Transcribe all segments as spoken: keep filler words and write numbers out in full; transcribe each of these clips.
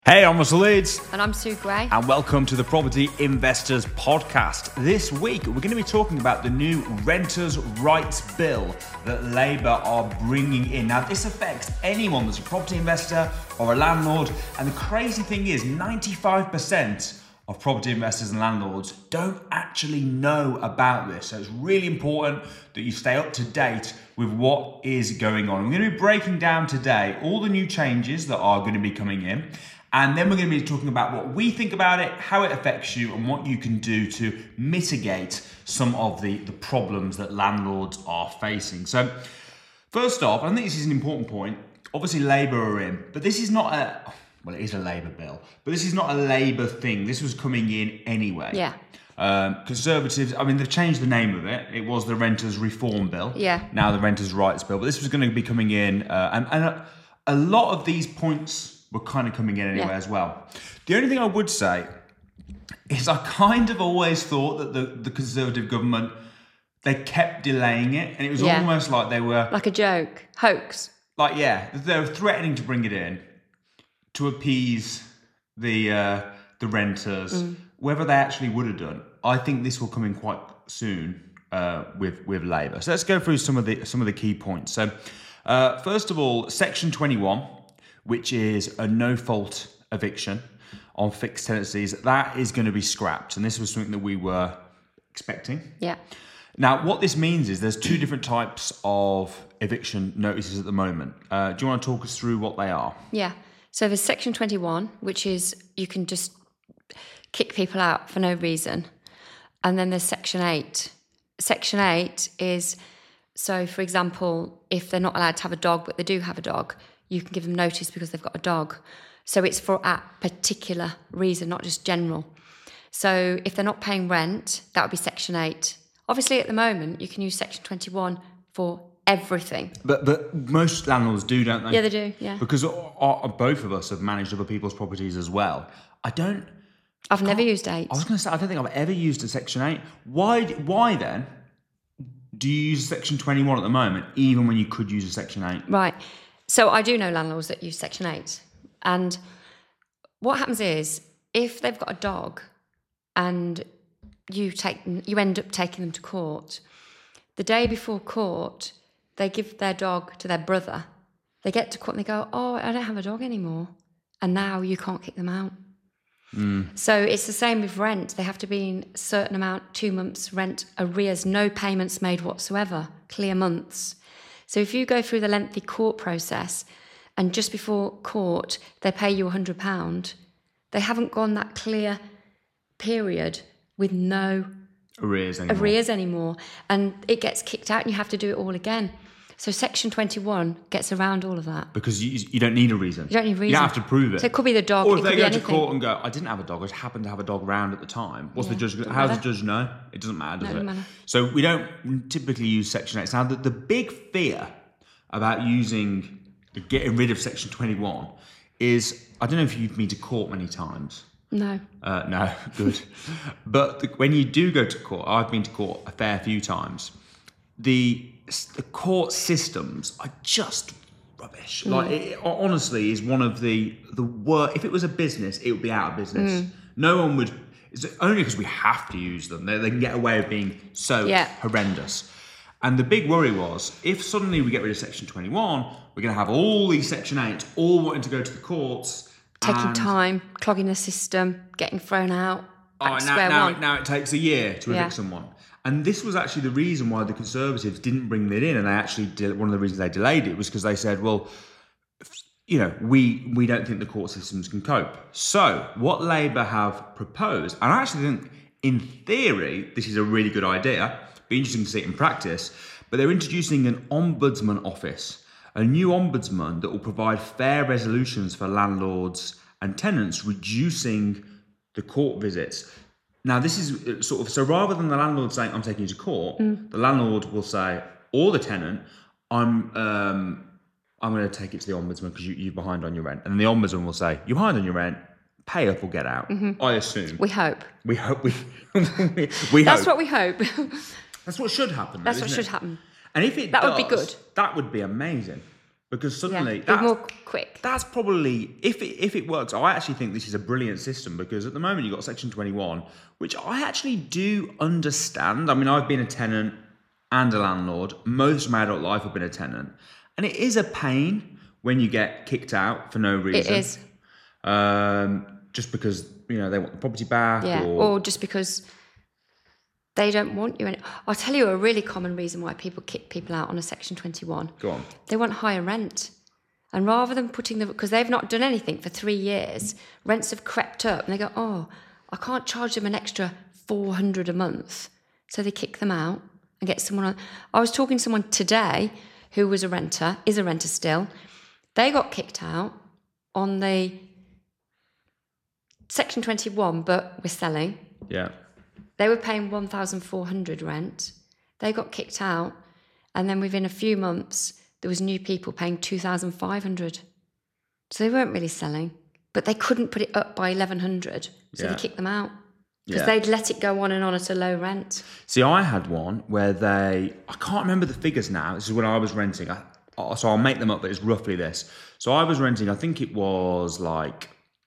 Hey, I'm Russell Leeds. And I'm Sue Gray. And welcome to the Property Investors Podcast. This week, we're going to be talking about the new Renters' Rights Bill that Labour are bringing in. Now, this affects anyone that's a property investor or a landlord. And the crazy thing is, ninety-five percent of property investors and landlords don't actually know about this. So it's really important that you stay up to date with what is going on. We're going to be breaking down today all the new changes that are going to be coming in. And then we're going to be talking about what we think about it, how it affects you, and what you can do to mitigate some of the, the problems that landlords are facing. So first off, I think this is an important point. Obviously, Labour are in, but this is not a, well, it is a Labour bill, but this is not a Labour thing. This was coming in anyway. Yeah. Um, Conservatives, I mean, they've changed the name of it. It was the Renters Reform Bill. Yeah. Now the Renters Rights Bill, but this was going to be coming in, uh, and, and a, a lot of these points were kind of coming in anyway yeah. as well. The only thing I would say is I kind of always thought that the, the Conservative government, they kept delaying it, and it was yeah. almost like they were... Like a joke, hoax. Like, yeah, they were threatening to bring it in to appease the uh, the renters, mm. whether they actually would have done. I think this will come in quite soon uh, with, with Labour. So let's go through some of the some of the key points. So uh, first of all, Section twenty-one, which is a no-fault eviction on fixed tenancies, that is going to be scrapped. And this was something that we were expecting. Yeah. Now, what this means is there's two different types of eviction notices at the moment. Uh, do you want to talk us through what they are? Yeah. So there's Section twenty-one, which is you can just kick people out for no reason. And then there's Section eight. Section eight is, so for example, if they're not allowed to have a dog, but they do have a dog, you can give them notice because they've got a dog. So it's for a particular reason, not just general. So if they're not paying rent, that would be Section eight. Obviously, at the moment, you can use Section twenty-one for everything. But but most landlords do, don't they? Yeah, they do, yeah. Because our, our, both of us have managed other people's properties as well. I don't... I've never used eight. I was going to say, I don't think I've ever used a Section eight. Why, why then do you use Section twenty-one at the moment, even when you could use a Section eight? Right. So I do know landlords that use Section eight. And what happens is, if they've got a dog and you take you end up taking them to court, the day before court, they give their dog to their brother. They get to court and they go, oh, I don't have a dog anymore. And now you can't kick them out. Mm. So it's the same with rent. They have to be in a certain amount, two months rent arrears, no payments made whatsoever, clear months. So if you go through the lengthy court process and just before court they pay you one hundred pounds, they haven't gone that clear period with no arrears anymore. arrears anymore. And it gets kicked out and you have to do it all again. So Section twenty-one gets around all of that. Because you, you don't need a reason. You don't need a reason. You don't have to prove it. So it could be the dog, or if it they could go be to anything. court and go, I didn't have a dog, I just happened to have a dog around at the time. What's yeah, the judge? How matter. does the judge know? It doesn't matter, does no, it? Doesn't matter. So we don't typically use Section eight. Now, the, the big fear about using, getting rid of Section twenty-one is, I don't know if you've been to court many times. No. Uh, no, good. But the, when you do go to court, I've been to court a fair few times, the the court systems are just rubbish. Mm. Like, it, honestly, is one of the, the worst. If it was a business, it would be out of business. Mm. No one would, it's only because we have to use them. They, they can get away with being so yeah. horrendous. And the big worry was, if suddenly we get rid of Section twenty-one, we're going to have all these Section eights all wanting to go to the courts. Taking and time, clogging the system, getting thrown out. Oh, now, now, now it takes a year to evict yeah. someone. And this was actually the reason why the Conservatives didn't bring it in. And they actually did, one of the reasons they delayed it was because they said, well, you know, we, we don't think the court systems can cope. So what Labour have proposed, and I actually think in theory, this is a really good idea. Be interesting to see it in practice. But they're introducing an ombudsman office, a new ombudsman that will provide fair resolutions for landlords and tenants, reducing the court visits. Now, this is sort of, so rather than the landlord saying, I'm taking you to court, mm. the landlord will say, or the tenant, I'm um, I'm going to take it to the ombudsman because you, you're behind on your rent. And the ombudsman will say, you're behind on your rent, pay up or get out. Mm-hmm. I assume. We hope. We hope. We, we, we That's hope. what we hope. That's what should happen. That's though, what isn't should it? happen. And if it that does, would be good. That would be amazing. Because suddenly, yeah. that's, more quick. That's probably, if it, if it works, I actually think this is a brilliant system, because at the moment you've got Section twenty-one, which I actually do understand. I mean, I've been a tenant and a landlord. Most of my adult life I've been a tenant. And it is a pain when you get kicked out for no reason. It is. Um, just because, you know, they want the property back. Yeah, or, or just because they don't want you in it. I'll tell you a really common reason why people kick people out on a Section twenty-one. Go on. They want higher rent. And rather than putting the... Because they've not done anything for three years, rents have crept up. And they go, oh, I can't charge them an extra four hundred a month. So they kick them out and get someone on... I was talking to someone today who was a renter, is a renter still. They got kicked out on the Section twenty-one, but we're selling. Yeah. They were paying one thousand four hundred rent. They got kicked out. And then within a few months, there was new people paying two thousand five hundred. So they weren't really selling. But they couldn't put it up by eleven hundred. So Yeah. they kicked them out. Because Yeah. they'd let it go on and on at a low rent. See, I had one where they, I can't remember the figures now. This is when I was renting. I, so I'll make them up, but it's roughly this. So I was renting, I think it was like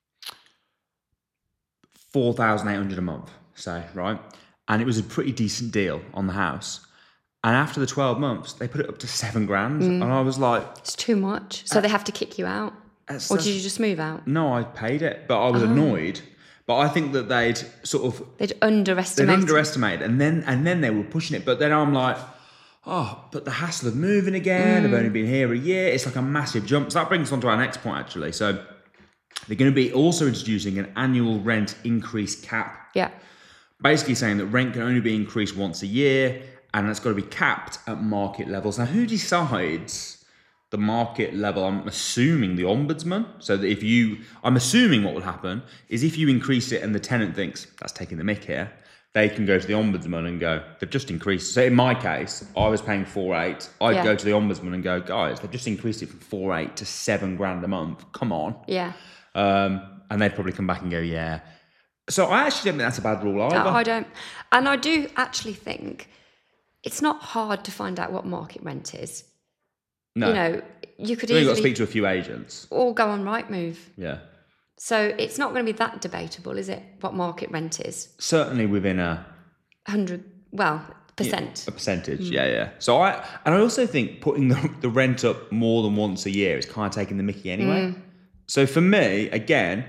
four thousand eight hundred a month, say, right? And it was a pretty decent deal on the house. And after the twelve months, they put it up to seven grand. Mm. And I was like... It's too much. So they have to kick you out. That's- Or that's- did you just move out? No, I paid it, but I was annoyed. But I think that they'd sort of... They'd They'd underestimated. underestimated, and then and then they were pushing it. But then I'm like, oh, but the hassle of moving again. Mm. I've only been here a year. It's like a massive jump. So that brings us on to our next point, actually. So they're going to be also introducing an annual rent increase cap. Yeah. Basically saying that rent can only be increased once a year, and it's got to be capped at market levels. Now, who decides the market level? I'm assuming the ombudsman. So that if you, I'm assuming what will happen is if you increase it and the tenant thinks that's taking the mick here, they can go to the ombudsman and go, they've just increased. So in my case, I was paying four eight. I'd Yeah. go to the ombudsman and go, guys, they've just increased it from four eight to seven grand a month. Come on. Yeah. Um, and they'd probably come back and go, yeah. So I actually don't think that's a bad rule either. No, I don't. And I do actually think it's not hard to find out what market rent is. No. You know, you could You've easily... got to speak to a few agents. Or go on Rightmove. Yeah. So it's not going to be that debatable, is it, what market rent is? Certainly within a... one hundred, well, percent. A percentage, yeah, yeah. So I... And I also think putting the, the rent up more than once a year is kind of taking the mickey anyway. So for me, again...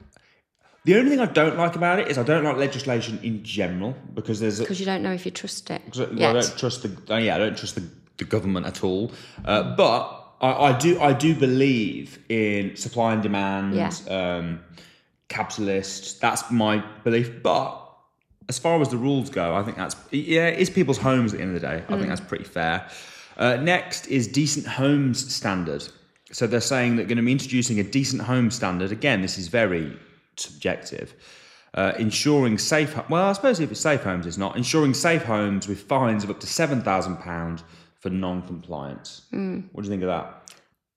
The only thing I don't like about it is I don't like legislation in general, because there's... Because you don't know if you trust it Well, yet. I don't trust the... oh, yeah, I don't trust the, the government at all. Uh, but I, I do I do believe in supply and demand, Yeah. um, capitalists. That's my belief. But as far as the rules go, I think that's... Yeah, it's people's homes at the end of the day. I think that's pretty fair. Uh, next is decent homes standard. So they're saying they're going to be introducing a decent home standard. Again, this is very subjective. Uh, ensuring safe... Well, I suppose if it's safe homes, it's not. Ensuring safe homes with fines of up to seven thousand pounds for non-compliance. Mm. What do you think of that?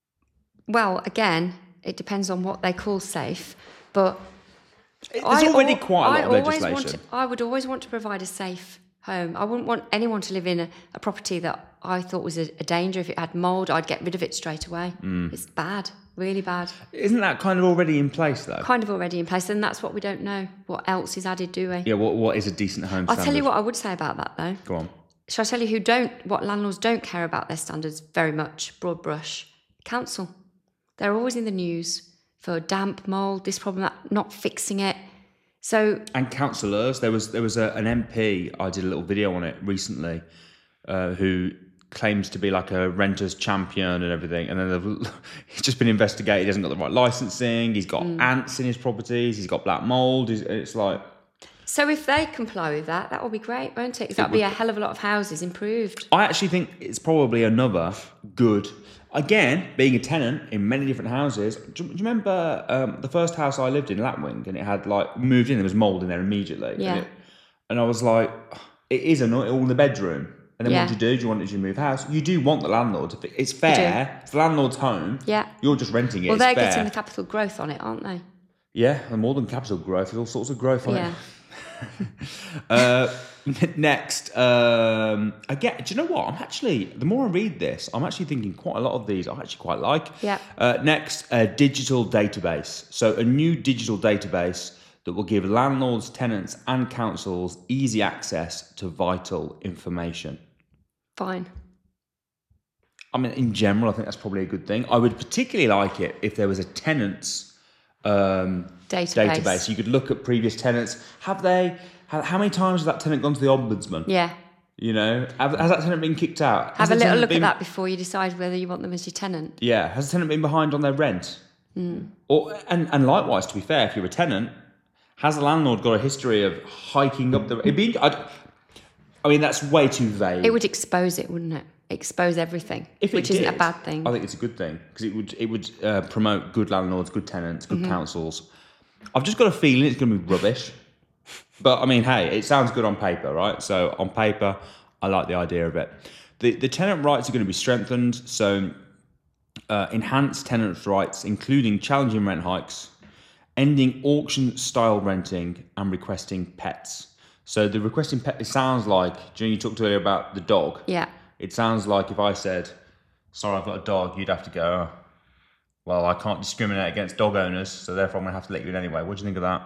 Well, again, it depends on what they call safe, but... There's I already al- quite a lot I of always legislation. Want to, I would always want to provide a safe home. I wouldn't want anyone to live in a, a property that I thought was a, a danger. If it had mould, I'd get rid of it straight away. Mm. It's bad, really bad. Isn't that kind of already in place, though? Kind of already in place, and that's what we don't know. What else is added, do we? Yeah, what what is a decent home I'll standard? tell you what I would say about that, though. Go on. Shall I tell you who don't, what landlords don't care about their standards very much, broad brush? Council. They're always in the news for damp, mould, this problem, that, not fixing it. So... And councillors, there was there was a, an M P, I did a little video on it recently, uh, who claims to be like a renters champion and everything, and then he's just been investigated, he hasn't got the right licensing, he's got Mm. ants in his properties, he's got black mould, he's- it's like... So if they comply with that, that will be great, won't it? 'Cause that'll be a hell of a lot of houses improved. I actually think it's probably another good... Again, being a tenant in many different houses, do you, do you remember um, the first house I lived in, Lapwing, and it had like, moved in, there was mould in there immediately. Yeah. And, it, and I was like, it is annoying, all in the bedroom. And then Yeah. what do you do? Do you want to move house? You do want the landlord to... fi- It's fair. It's the landlord's home. Yeah. You're just renting it. Well, it's they're fair. getting the capital growth on it, aren't they? Yeah, and more than capital growth, there's all sorts of growth on Yeah. it. uh, next, um, again, do you know what? I'm actually, the more I read this, I'm actually thinking quite a lot of these I actually quite like. Yeah. Uh, next, a digital database. So a new digital database that will give landlords, tenants and councils easy access to vital information. Fine. I mean, in general, I think that's probably a good thing. I would particularly like it if there was a tenants um, Database. database. You could look at previous tenants. Have they? How, how many times has that tenant gone to the ombudsman? Yeah. You know, have, has that tenant been kicked out? Has Have a the little tenant look been, at that before you decide whether you want them as your tenant. Yeah, has the tenant been behind on their rent? Mm. Or and and likewise, to be fair, if you're a tenant, has the landlord got a history of hiking up the? It'd be, I'd, I mean, that's way too vague. It would expose it, wouldn't it? Expose everything, If it which isn't did, a bad thing. I think it's a good thing because it would it would uh, promote good landlords, good tenants, good mm-hmm. councils. I've just got a feeling it's going to be rubbish, but I mean, hey, it sounds good on paper, right? So on paper, I like the idea of it. The the tenant rights are going to be strengthened, so uh, enhanced tenant rights, including challenging rent hikes, ending auction-style renting, and requesting pets. So the requesting pet, it sounds like, June, you talked earlier about the dog. Yeah. It sounds like if I said, sorry, I've got a dog, you'd have to go, oh, well, I can't discriminate against dog owners, so therefore I'm going to have to let you in anyway. What do you think of that?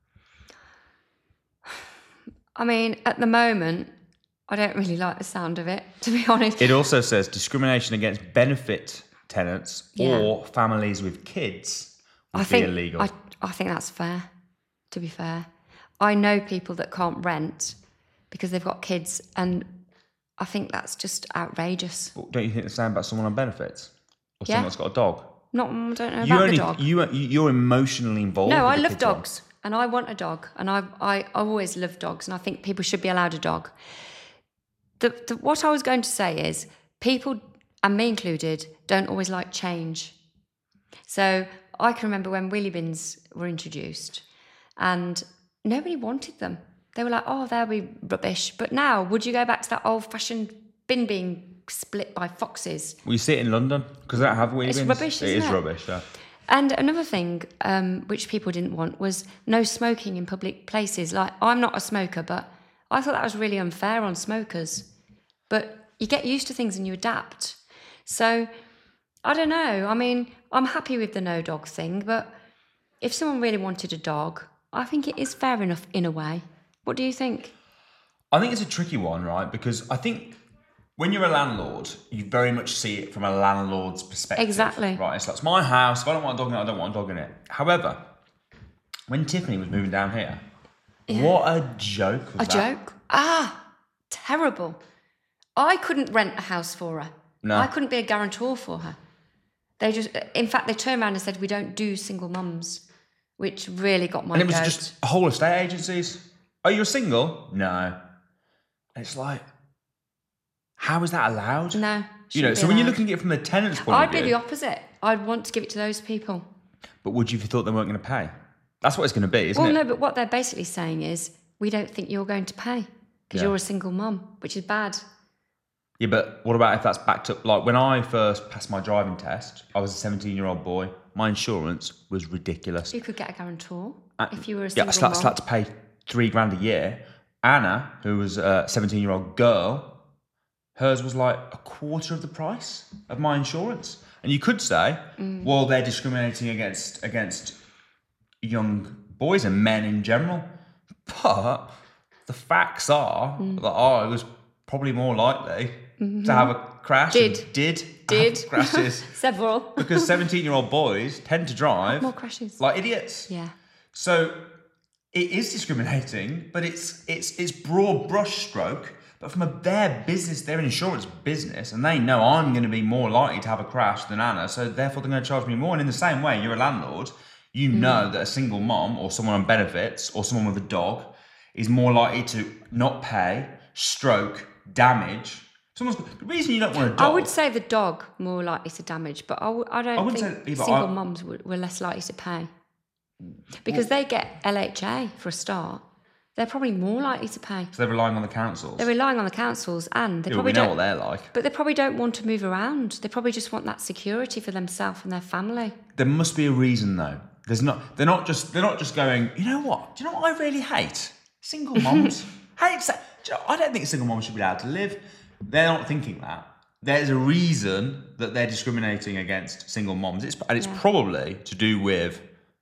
I mean, at the moment, I don't really like the sound of it, to be honest. It also says discrimination against benefit tenants Yeah. or families with kids would I be think, illegal. I, I think that's fair, to be fair. I know people that can't rent because they've got kids, and I think that's just outrageous. Don't you think the same about someone on benefits? Or Yeah. someone that's got a dog? Not, I don't know You about only, the dog. You, you're emotionally involved No, with I the love kids one. dogs, and I want a dog, and I, I, I always love dogs, and I think people should be allowed a dog. The, the, what I was going to say is people, and me included, don't always like change. So I can remember when wheelie bins were introduced, and nobody wanted them. They were like, oh, they'll be rubbish. But now, would you go back to that old-fashioned bin being split by foxes? Well, you see it in London, because they don't have wheelie It's bins. rubbish, It isn't is it? rubbish, yeah. And another thing, um, which people didn't want, was no smoking in public places. Like, I'm not a smoker, but I thought that was really unfair on smokers. But you get used to things and you adapt. So, I don't know. I mean, I'm happy with the no dog thing, but if someone really wanted a dog, I think it is fair enough in a way. What do you think? I think it's a tricky one, right? Because I think when you're a landlord, you very much see it from a landlord's perspective. Exactly. Right, it's like, it's my house. If I don't want a dog in it, I don't want a dog in it. However, when Tiffany was moving down here, Yeah. what a joke was A that? joke? Ah, terrible. I couldn't rent a house for her. No. I couldn't be a guarantor for her. They just, in fact, they turned around and said, we don't do single mums, which really got my And it was goat. just a whole estate agencies. Are you single? No. And it's like, how is that allowed? No. You know, shouldn't so be when you're allowed. looking at it from the tenant's point I'd of be view. the opposite. I'd want to give it to those people. But would you if you thought they weren't going to pay? That's what it's going to be, isn't Well, it? no, but what they're basically saying is, we don't think you're going to pay because Yeah. you're a single mum, which is bad. Yeah, but what about if that's backed up? Like when I first passed my driving test, I was a seventeen-year-old boy. My insurance was ridiculous. You could get a guarantor Uh, if you were a Yeah, I single still, mum. still had to pay three grand a year. Anna, who was a seventeen-year-old girl, hers was like a quarter of the price of my insurance. And you could say, Mm. well, they're discriminating against against young boys and men in general. But the facts are Mm. that I was probably more likely to have a crash. Did. and Did. Did. have crashes. Several. Because seventeen-year-old boys tend to drive More crashes. like idiots. Yeah. So it is discriminating, but it's it's it's broad brush stroke. But from a their business, they're an insurance business, and they know I'm going to be more likely to have a crash than Anna, so therefore they're going to charge me more. And in the same way, you're a landlord, you Mm. know that a single mom or someone on benefits or someone with a dog is more likely to not pay, stroke, damage. Someone's the reason you don't want a dog. I would say the dog more likely to damage, but I, w- I don't I wouldn't think say either. single I- mums would, were less likely to pay. Because they get L H A for a start. They're probably more likely to pay. So they're relying on the councils. They're relying on the councils, and they Yeah, probably we know don't. what they're like. But they probably don't want to move around. They probably just want that security for themselves and their family. There must be a reason though. There's not. They're not just. They're not just going. You know what? Do you know what I really hate? Single moms. Hey, it's, do you know, I don't think single moms should be allowed to live. They're not thinking that. There's a reason that they're discriminating against single moms. It's, and it's yeah. probably to do with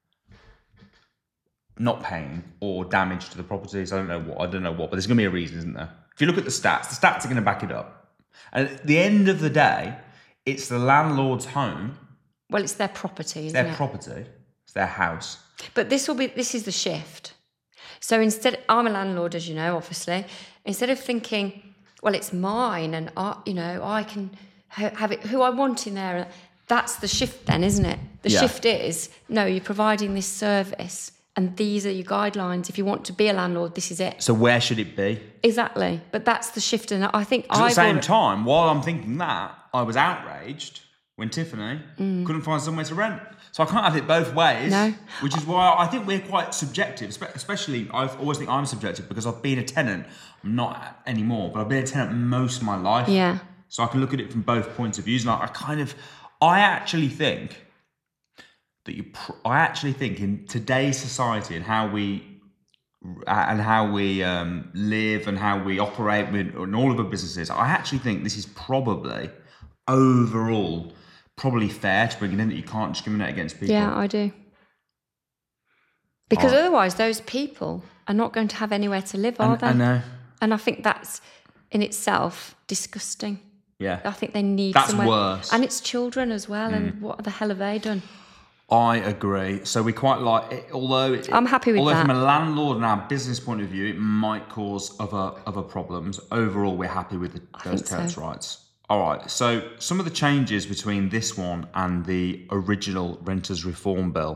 not paying or damage to the properties. I don't know what. I don't know what, but there's going to be a reason, isn't there? If you look at the stats, the stats are going to back it up. And at the end of the day, it's the landlord's home. Well, it's their property, isn't it's their it? property. It's their house. But this will be. This is the shift. So instead, I'm a landlord, as you know, obviously. Instead of thinking, well, it's mine, and I, you know, I can have it who I want in there. That's the shift, then, isn't it? The yeah. shift is no, you're providing this service. And these are your guidelines. If you want to be a landlord, this is it. So where should it be? Exactly. But that's the shift. And I think At the same already... time, while I'm thinking that, I was outraged when Tiffany mm. couldn't find somewhere to rent. So I can't have it both ways. No. Which is why I think we're quite subjective. Especially, I always think I'm subjective because I've been a tenant. I'm not anymore, but I've been a tenant most of my life. Yeah. So I can look at it from both points of view. And I, I kind of, I actually think... that you, pr- I actually think in today's society and how we and how we um, live and how we operate with, in all of our businesses, I actually think this is probably overall probably fair to bring it in that you can't discriminate against people. Yeah, I do. Because oh. otherwise, those people are not going to have anywhere to live, are I, they? I know. And I think that's in itself disgusting. Yeah. I think they need that's somewhere. worse. And it's children as well. Mm. And what the hell have they done? I agree. So we quite like it, although it, I'm happy with although that. Although from a landlord and our business point of view, it might cause other other problems. Overall, we're happy with the, those tenants' so. rights. All right. So some of the changes between this one and the original Renters Reform Bill.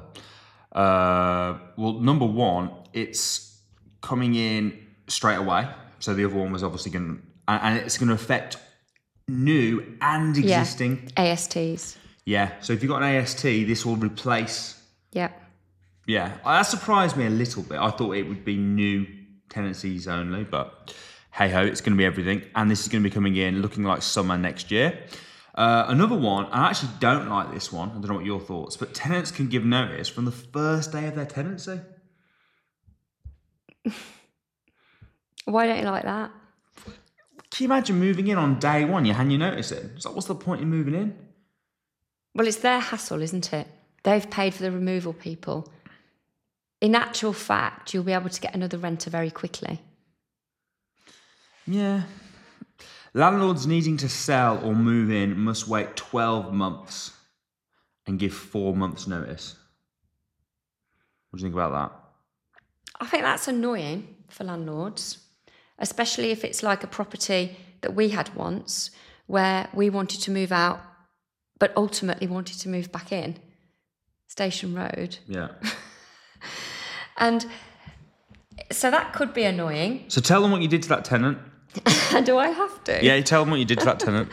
Uh, well, number one, it's coming in straight away. So the other one was obviously going, to, and it's going to affect new and existing yeah. A S Ts. Yeah, so if you've got an A S T, this will replace... Yeah. Yeah, that surprised me a little bit. I thought it would be new tenancies only, but hey-ho, it's going to be everything. And this is going to be coming in looking like summer next year. Uh, another one, I actually don't like this one. I don't know what your thoughts, but tenants can give notice from the first day of their tenancy. Why don't you like that? Can you imagine moving in on day one, you hand your notice in? It's like, what's the point in moving in? Well, it's their hassle, isn't it? They've paid for the removal people. In actual fact, you'll be able to get another renter very quickly. Yeah. Landlords needing to sell or move in must wait twelve months and give four months' notice. What do you think about that? I think that's annoying for landlords, especially if it's like a property that we had once where we wanted to move out but ultimately wanted to move back in. Station Road. Yeah. And so that could be annoying. So tell them what you did to that tenant. Do I have to? Yeah, you tell them what you did to that tenant.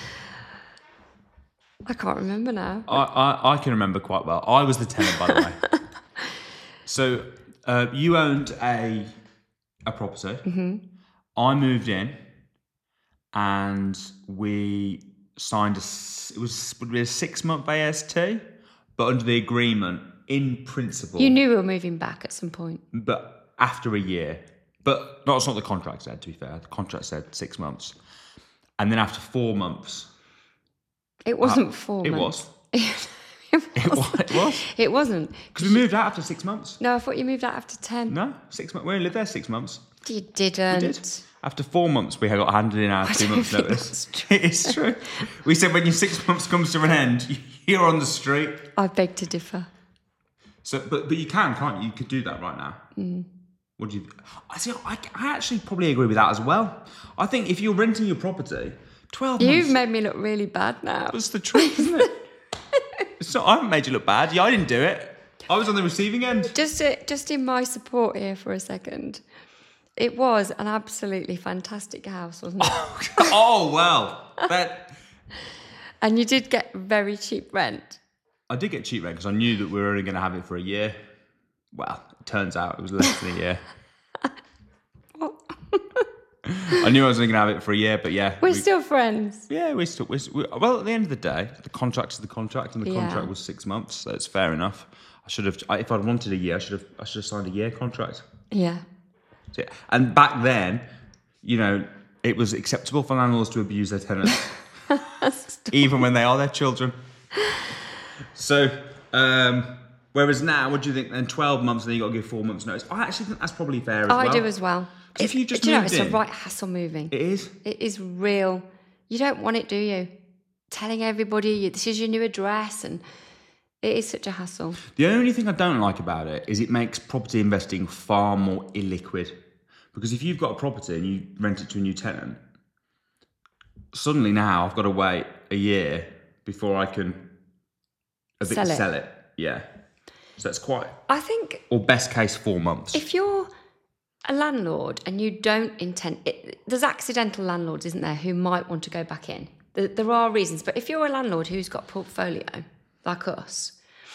I can't remember now. I, I, I can remember quite well. I was the tenant, by the way. So uh, you owned a a property. Mm-hmm. I moved in and we signed a, it was would be a six month A S T, but under the agreement, in principle. You knew we were moving back at some point. But after a year. But no, that's not what the contract said, to be fair. The contract said six months. And then after four months. It wasn't uh, four it months. Was. it was. It was. It was. It wasn't. Because we moved out after six months. No, I thought you moved out after ten. No, six months. We only lived there six months. You didn't. We did. After four months, we got handed in our two months' notice. It's true. We said when your six months comes to an end, you're on the street. I beg to differ. So, but but you can, can't you? You could do that right now. Mm. What do you? I see. I, I actually probably agree with that as well. I think if you're renting your property, twelve You've months. You've made me look really bad now. That's the truth, isn't it? It's not, I haven't made you look bad. Yeah, I didn't do it. I was on the receiving end. Just to, just in my support here for a second. It was an absolutely fantastic house, wasn't it? Oh, well. That... And you did get very cheap rent. I did get cheap rent because I knew that we were only going to have it for a year. Well, it turns out it was less than a year. What? I knew I was only going to have it for a year, but yeah. We're we, still friends. Yeah, we're still... We're, we, well, at the end of the day, the contract is the contract, and the yeah. contract was six months, so it's fair enough. I should have... If I'd wanted a year, I should have I should have signed a year contract. Yeah. So, and back then, you know, it was acceptable for landlords to abuse their tenants, even when they are their children. So, um, whereas now, what do you think? Then twelve months, and then you got to give four months' notice. I actually think that's probably fair as oh, well. I do as well. If you just do you know, moved it's in, a right hassle moving. it is. It is real. You don't want it, do you? Telling everybody this is your new address, and it is such a hassle. The only thing I don't like about it is it makes property investing far more illiquid. Because if you've got a property and you rent it to a new tenant, suddenly now I've got to wait a year before I can a bit Sell it. sell it. Yeah. So that's quite, I think or best case, four months. if you're a landlord and you don't intend, it, there's accidental landlords, isn't there, who might want to go back in. There, there are reasons, but if you're a landlord who's got a portfolio like us,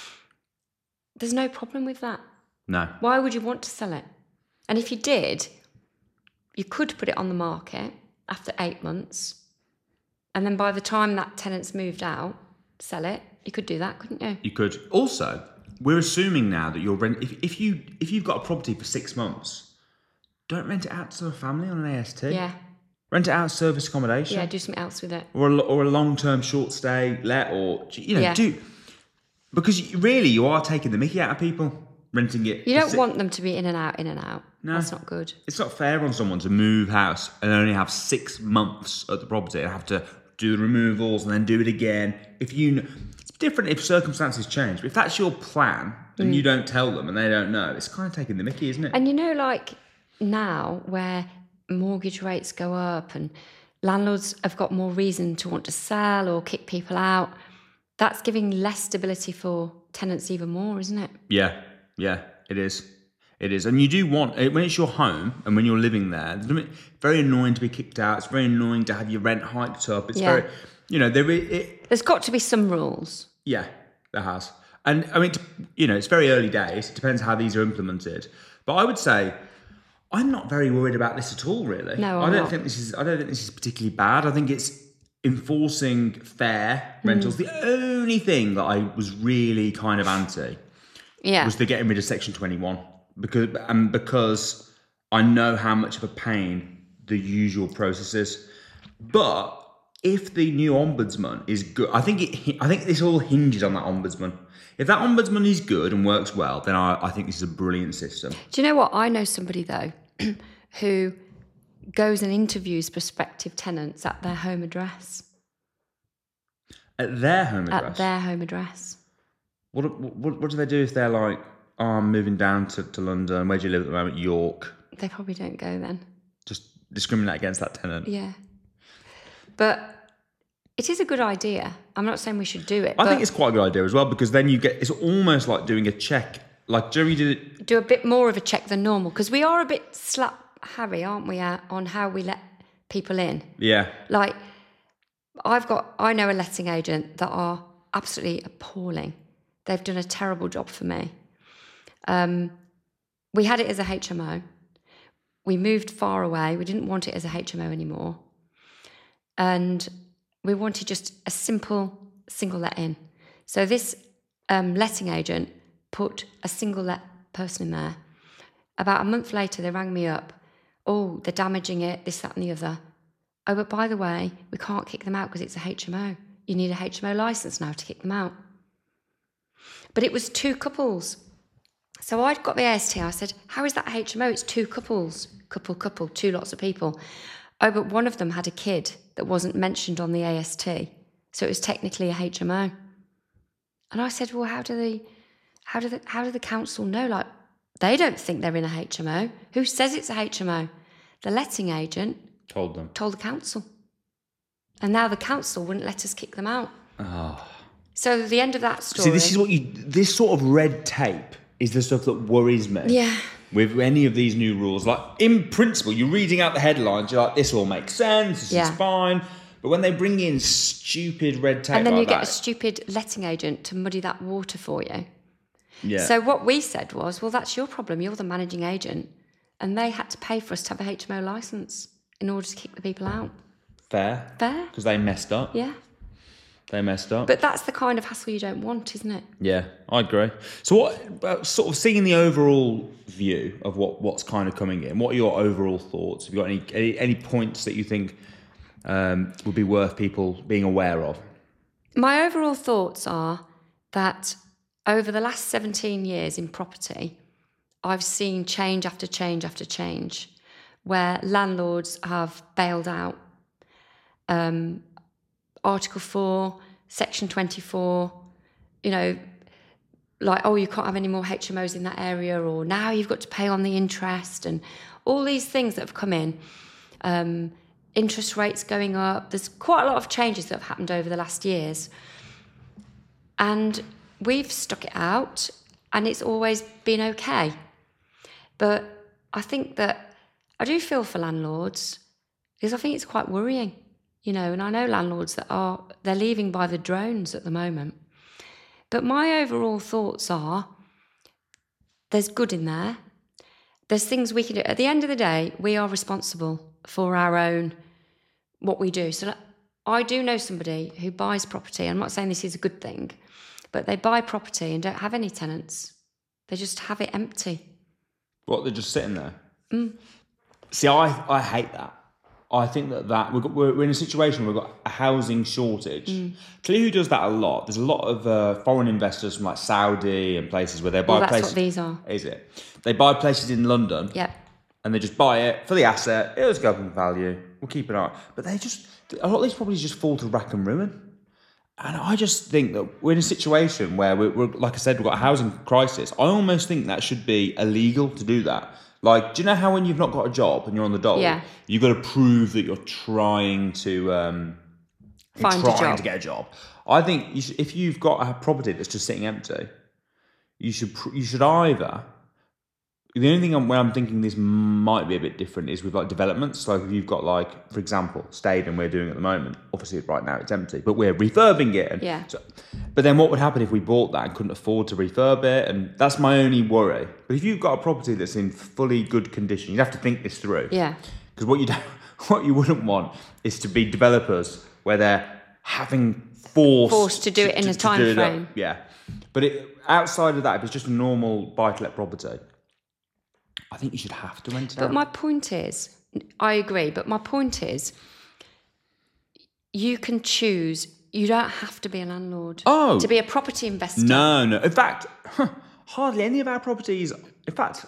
there's no problem with that. No. Why would you want to sell it? And if you did, you could put it on the market after eight months, and then by the time that tenant's moved out, sell it. You could do that, couldn't you? You could. Also, we're assuming now that you're rent. If, if you if you've got a property for six months, don't rent it out to a family on an A S T. Yeah. Rent it out as service accommodation. Yeah, do something else with it. Or a, or a long term short stay let, or you know, Yeah. do because you, really you are taking the mickey out of people renting it. You for don't si- want them to be in and out, in and out. No. That's not good. It's not fair on someone to move house and only have six months at the property and have to do the removals and then do it again. If you, kn- it's different if circumstances change. But if that's your plan and you don't tell them and they don't know, it's kind of taking the mickey, isn't it? And you know, like now where mortgage rates go up and landlords have got more reason to want to sell or kick people out, that's giving less stability for tenants even more, isn't it? Yeah, yeah, it is. It is. And you do want, when it's your home and when you're living there, it's very annoying to be kicked out. It's very annoying to have your rent hiked up. It's Yeah. very, you know, there is, it, There's got to be some rules. yeah, there has. And I mean, you know, it's very early days. It depends how these are implemented. But I would say, I'm not very worried about this at all, really. No, I I'm don't not. think this is. I don't think this is particularly bad. I think it's enforcing fair rentals. Hmm. The only thing that I was really kind of anti Yeah. was the getting rid of Section twenty-one because and because I know how much of a pain the usual process is. But if the new ombudsman is good, I think it. I think this all hinges on that ombudsman. If that ombudsman is good and works well, then I, I think this is a brilliant system. Do you know what? I know somebody, though, who goes and interviews prospective tenants at their home address. At their home address. At their home address. What, what what do they do if they're like, oh, I'm moving down to, to London. Where do you live at the moment? York. They probably don't go then. Just discriminate against that tenant. Yeah. But it is a good idea. I'm not saying we should do it. I but think it's quite a good idea as well because then you get, it's almost like doing a check. Like Jerry did it. do a bit more of a check than normal because we are a bit slap Harry, aren't we, uh, on how we let people in? Yeah. Like, I've got, I know a letting agent that are absolutely appalling. They've done a terrible job for me. Um, we had it as a H M O. We moved far away. We didn't want it as a H M O anymore. And we wanted just a simple single let in. So this um, letting agent put a single let person in there. About a month later, they rang me up. Oh, they're damaging it, this, that and the other. Oh, but by the way, we can't kick them out because it's a H M O. You need a H M O licence now to kick them out. But it was two couples. So I'd got the A S T. I said, how is that a H M O? It's two couples. Couple, couple, two lots of people. Oh, but one of them had a kid that wasn't mentioned on the A S T. So it was technically a H M O. And I said, well, how do the, how do the, how do the council know? Like, they don't think they're in a H M O. Who says it's a H M O? The letting agent Told them. told the council. And now the council wouldn't let us kick them out. Oh. So the end of that story. See, this is what you, this sort of red tape is the stuff that worries me. Yeah. With any of these new rules. Like, in principle, you're reading out the headlines, you're like, this all makes sense, this Yeah. is fine. But when they bring in stupid red tape And then like you get that, a stupid letting agent to muddy that water for you. yeah. So what we said was, well, that's your problem. You're the managing agent. And they had to pay for us to have a H M O licence in order to kick the people out. Fair. Fair. Because they messed up. Yeah. They messed up. But that's the kind of hassle you don't want, isn't it? Yeah, I agree. So what, uh, sort of seeing the overall view of what, what's kind of coming in? What are your overall thoughts? Have you got any any, any points that you think um, would be worth people being aware of? My overall thoughts are that over the last seventeen years in property, I've seen change after change after change where landlords have bailed out. Um, Article four, Section twenty-four, you know, like, oh, you can't have any more H M Os in that area, or now you've got to pay on the interest, and all these things that have come in. Um, interest rates going up. There's quite a lot of changes that have happened over the last years. And we've stuck it out, and it's always been okay. But I think that I do feel for landlords, because I think it's quite worrying, you know, and I know landlords that are, they're leaving by the drones at the moment. But my overall thoughts are, there's good in there. There's things we can do. At the end of the day, we are responsible for our own, what we do. So I do know somebody who buys property. I'm not saying this is a good thing, but they buy property and don't have any tenants. They just have it empty. What, they're just sitting there? Mm. See, I, I hate that. I think that, that we've got, we're, we're in a situation where we've got a housing shortage. Mm. Tell you who does that a lot. There's a lot of uh, foreign investors from like Saudi and places where they buy well, that's places. That's what these are. Is it? They buy places in London. Yeah. And they just buy it for the asset. It'll just go up in value. We'll keep an eye. But they just, a lot of these properties just fall to rack and ruin. And I just think that we're in a situation where we're, we're, like I said, we've got a housing crisis. I almost think that should be illegal to do that. Like, do you know how when you've not got a job and you're on the dole, yeah. you've got to prove that you're trying to um, find trying a job. to get a job? I think you should, if you've got a property that's just sitting empty, you should you should either. The only thing I'm, where I'm thinking this might be a bit different is with like developments. Like if you've got like, for example, Stadium we're doing at the moment. Obviously, right now it's empty, but we're refurbing it. And yeah. So, but then what would happen if we bought that and couldn't afford to refurb it? And that's my only worry. But if you've got a property that's in fully good condition, you'd have to think this through. Yeah. Because what you don't, what you wouldn't want is to be developers where they're having forced, forced to do it in to, a time frame. Up. Yeah. But it, outside of that, if it's just a normal buy-to-let property, I think you should have to rent it but out. But my point is, I agree, but my point is, you can choose, you don't have to be a landlord. Oh. To be a property investor. No, no. In fact, hardly any of our properties, in fact,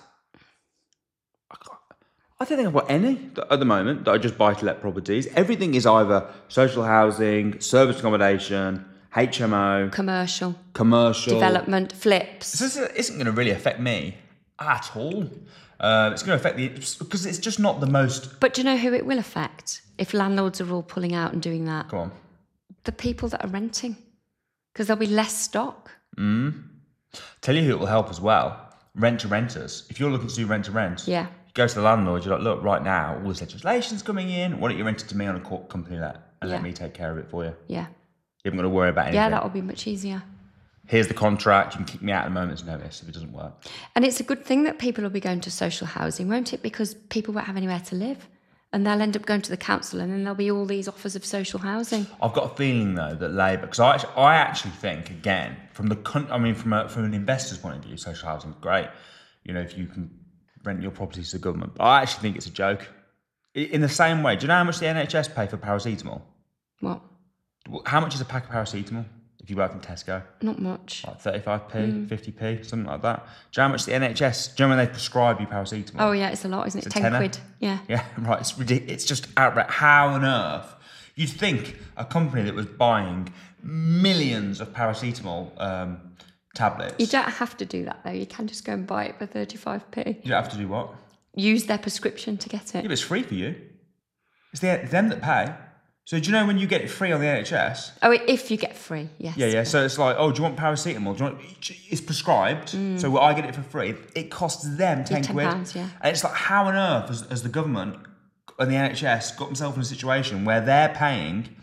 I don't think I've got any at the moment that are just buy-to-let properties. Everything is either social housing, service accommodation, H M O. Commercial. Commercial. Development, flips. So this isn't going to really affect me at all. Uh, it's going to affect the, because it's just not the most. But do you know who it will affect if landlords are all pulling out and doing that? Go on. The people that are renting, because there'll be less stock. Mm. Tell you who it will help as well. Rent to renters. If you're looking to do rent to rent, yeah, you go to the landlord. You're like, look, right now all this legislation's coming in. Why don't you rent it to me on a corp company let and yeah. let me take care of it for you? Yeah. You haven't got to worry about anything. Yeah, that will be much easier. Here's the contract. You can kick me out at a moment's notice if it doesn't work. And it's a good thing that people will be going to social housing, won't it? Because people won't have anywhere to live. And they'll end up going to the council and then there'll be all these offers of social housing. I've got a feeling, though, that Labour... Because I, actually, I actually think, again, from the... I mean, from a, from an investor's point of view, social housing is great. You know, if you can rent your properties to the government. But I actually think it's a joke. In the same way, do you know how much the N H S pay for paracetamol? What? How much is a pack of paracetamol? If you buy from Tesco? Not much. Like thirty-five p, mm. fifty p, something like that. Do you know how much the N H S, do you know when they prescribe you paracetamol? Oh, yeah, it's a lot, isn't it? It's ten quid. Yeah. Yeah, right. It's ridiculous. It's just outright. How on earth? You'd think a company that was buying millions of paracetamol um, tablets. You don't have to do that, though. You can just go and buy it for thirty-five p. You don't have to do what? Use their prescription to get it. Yeah, but it's free for you. It's the, them that pay. So do you know when you get it free on the N H S? Oh, if you get free, yes. Yeah, yeah. So it's like, oh, do you want paracetamol? Do you want? It's prescribed, mm. so I get it for free. It costs them ten, ten quid. Pounds, yeah. And it's like, how on earth has, has the government and the N H S got themselves in a situation where they're paying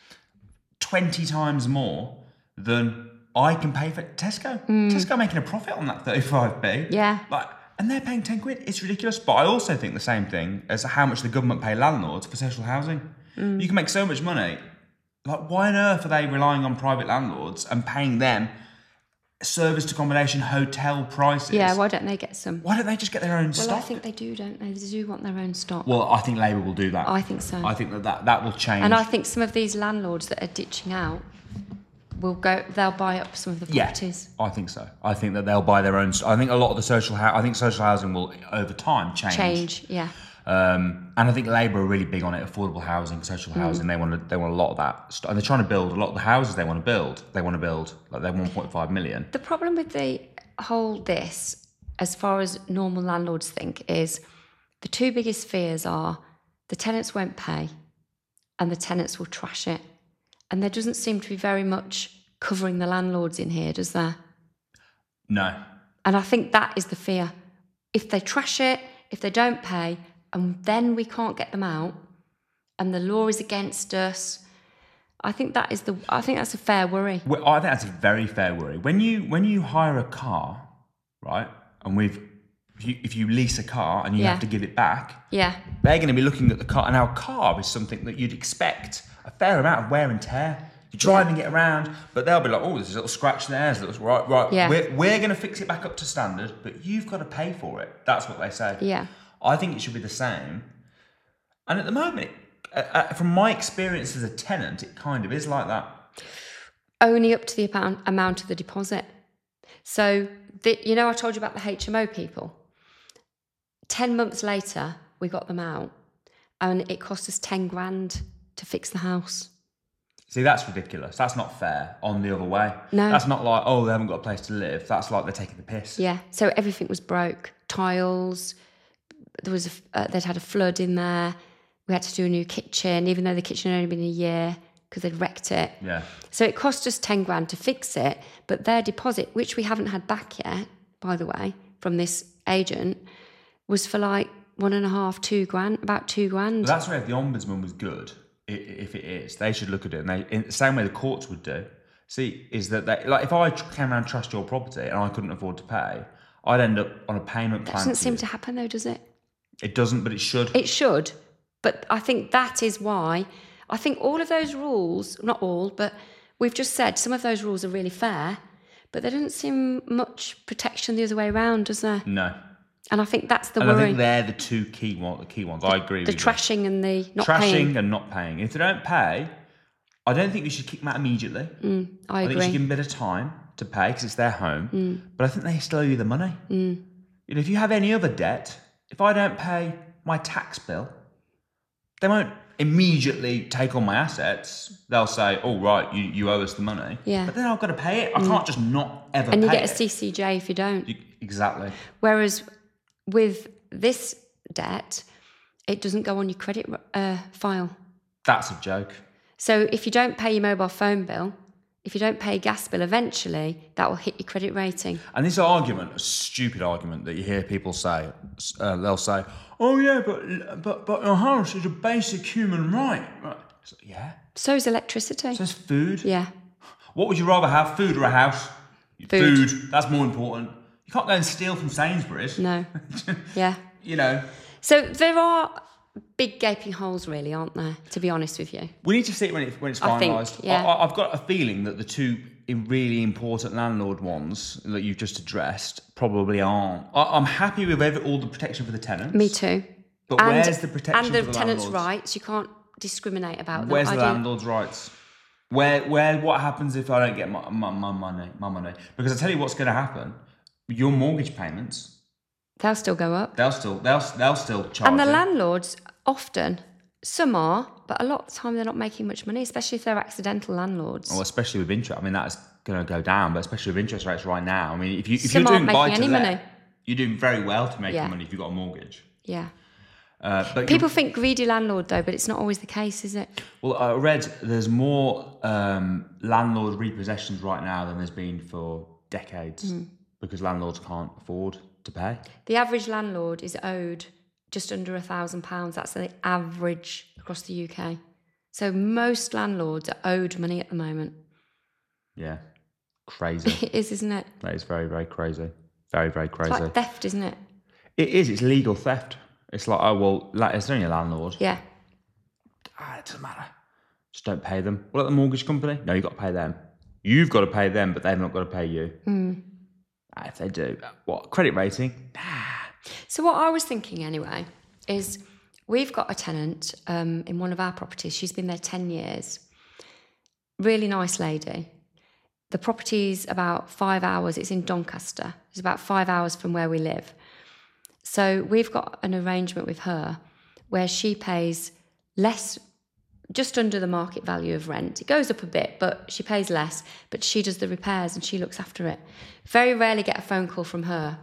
twenty times more than I can pay for Tesco? Mm. Tesco making a profit on that thirty-five p. Yeah. Like, and they're paying ten quid. It's ridiculous. But I also think the same thing as how much the government pay landlords for social housing. Mm. You can make so much money. Like, why on earth are they relying on private landlords and paying them serviced accommodation, hotel prices. Yeah, why don't they get some? Why don't they just get their own Well, stock? I think they do, don't they? They do want their own stock. Well, I think Labour will do that. I think so. I think that that, that will change. And I think some of these landlords that are ditching out will go. They'll buy up some of the properties. Yeah, I think so. I think that they'll buy their own. I think a lot of the social. I think social housing will over time change. Change, yeah. Um, and I think Labour are really big on it. Affordable housing, social housing. Mm. They want to. They want a lot of that. And they're trying to build a lot of the houses they want to build. They want to build like they're one point five million. The problem with the whole this, as far as normal landlords think, is the two biggest fears are the tenants won't pay, and the tenants will trash it. And there doesn't seem to be very much covering the landlords in here, does there? No. And I think that is the fear. If they trash it, if they don't pay, and then we can't get them out, and the law is against us, I think that is the. I think that's a fair worry. Well, I think that's a very fair worry. When you when you hire a car, right, and we've if you, if you lease a car and you Yeah. have to give it back, Yeah. they're going to be looking at the car, and our car is something that you'd expect a fair amount of wear and tear. You're driving it around, but they'll be like, "Oh, there's a little scratch there. There's a little, right, right. Yeah. We're we're going to fix it back up to standard, but you've got to pay for it." That's what they say. Yeah. I think it should be the same. And at the moment, uh, uh, from my experience as a tenant, it kind of is like that. Only up to the amount, amount of the deposit. So, the, you know, I told you about the H M O people. Ten months later, we got them out, and it cost us ten grand to fix the house. See, that's ridiculous. That's not fair on the other way. No. That's not like, oh, they haven't got a place to live. That's like they're taking the piss. Yeah. So everything was broke. Tiles. There was a, uh, they'd had a flood in there. We had to do a new kitchen, even though the kitchen had only been a year because they'd wrecked it. Yeah. So it cost us ten grand to fix it, but their deposit, which we haven't had back yet, by the way, from this agent, was for like one and a half, two grand, about two grand. But that's where if the ombudsman was good, i- if it is, they should look at it, and they, in the same way the courts would do. See, is that they, like if I tr- came around and trashed your property and I couldn't afford to pay, I'd end up on a payment That plan. doesn't to seem you. to happen though, does it? It doesn't, but it should. It should, but I think that is why. I think all of those rules, not all, but we've just said some of those rules are really fair, but there doesn't seem much protection the other way around, does there? No. And I think that's the And worry. I think they're the two key one, the key ones. I agree the with trashing and the you. not Trashing paying. and not paying. If they don't pay, I don't think we should kick them out immediately. Mm, I I think you agree. should give them a bit of time to pay because it's their home. Mm. But I think they still owe you the money. Mm. You know, if you have any other debt, if I don't pay my tax bill, they won't immediately take on my assets. They'll say, "Oh, right, you, you owe us the money." Yeah. But then I've got to pay it. I can't just not ever And you pay get a it. C C J if you don't. You- exactly. Whereas with this debt, it doesn't go on your credit uh, file. That's a joke. So if you don't pay your mobile phone bill, if you don't pay a gas bill, eventually that will hit your credit rating. And this argument, a stupid argument that you hear people say, uh, they'll say, "Oh yeah, but but but your house is a basic human right." Right. So, yeah. So is electricity. So it's food. Yeah. What would you rather have, food or a house? Food. That's more important. You can't go and steal from Sainsbury's. No. Yeah. You know. So there are big gaping holes, really, aren't there? To be honest with you. We need to see it when, it, when it's I think, finalised. yeah. I, I've got a feeling that the two really important landlord ones that you've just addressed probably aren't. I, I'm happy with every, all the protection for the tenants. Me too. But and, where's the protection and the, for the tenants' landlords? rights? You can't discriminate about them. Where's I the do. landlord's rights? Where, where, what happens if I don't get my, my, my money, my money? Because I tell you what's going to happen. Your mortgage payments, They'll still go up. they'll still, they'll, they'll still charge. And the you. landlords, often, some are, but a lot of the time they're not making much money, especially if they're accidental landlords. Well, especially with interest. I mean, that's going to go down, but especially with interest rates right now. I mean, if you if Some you're doing aren't making buy to any let, money. you're doing very well to make Yeah. money if you've got a mortgage. Yeah. Uh, but People think greedy landlord, though, but it's not always the case, is it? well, I read there's more um, landlord repossessions right now than there's been for decades Mm. because landlords can't afford to pay. The average landlord is owed just under a thousand pounds. That's the average across the U K. So most landlords are owed money at the moment. Yeah, crazy. It is, isn't it? That is very, very crazy. Very, very crazy. It's like theft, isn't it? It is. It's legal theft. It's like, oh well, la- it's only a landlord. Yeah. Ah, it doesn't matter. Just don't pay them. What about the mortgage company? No, you've got to pay them. You've got to pay them, but they've not got to pay you. Mm. If they do, what, credit rating? Nah. So what I was thinking anyway is we've got a tenant um, in one of our properties. She's been there ten years. Really nice lady. The property's about five hours. It's in Doncaster. It's about five hours from where we live. So we've got an arrangement with her where she pays less, just under the market value of rent. It goes up a bit, but she pays less, but she does the repairs and she looks after it. Very rarely get a phone call from her.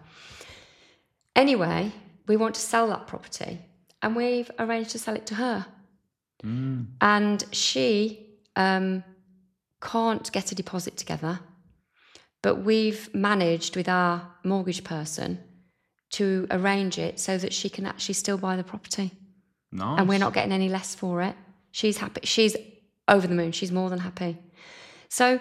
Anyway, we want to sell that property and we've arranged to sell it to her. Mm. And she um, can't get a deposit together, but we've managed with our mortgage person to arrange it so that she can actually still buy the property. Nice. And we're not getting any less for it. She's happy. She's over the moon. She's more than happy. So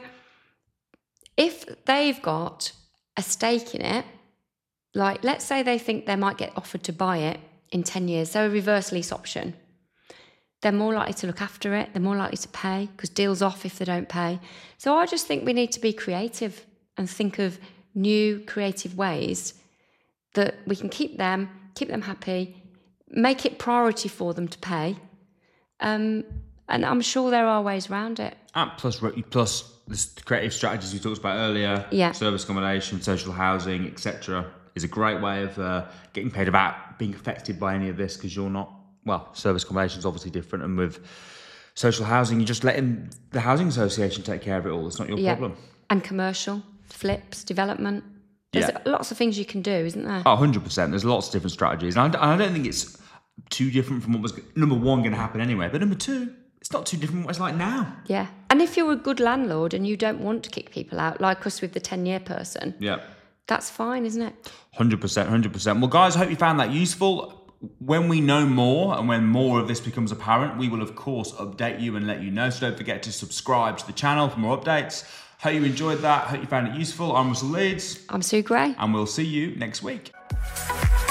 if they've got a stake in it, like let's say they think they might get offered to buy it in ten years, so a reverse lease option, they're more likely to look after it. They're more likely to pay because deal's off if they don't pay. So I just think we need to be creative and think of new creative ways that we can keep them, keep them happy, make it priority for them to pay. Um, and I'm sure there are ways around it. And plus, plus the creative strategies we talked about earlier, yeah. service accommodation, social housing, et cetera, is a great way of uh, getting paid without being affected by any of this because you're not, well, service accommodation is obviously different. And with social housing, you're just letting the housing association take care of it all. It's not your yeah. problem. And commercial, flips, development. There's yeah. lots of things you can do, isn't there? Oh, one hundred percent. There's lots of different strategies. And I don't think it's too different from what was, number one, going to happen anyway. But number two, it's not too different from what it's like now. Yeah. And if you're a good landlord and you don't want to kick people out, like us with the ten-year person, yeah, that's fine, isn't it? one hundred percent, one hundred percent. Well, guys, I hope you found that useful. When we know more and when more of this becomes apparent, we will, of course, update you and let you know. So don't forget to subscribe to the channel for more updates. Hope you enjoyed that. Hope you found it useful. I'm Russell Leeds. I'm Sue Gray. And we'll see you next week.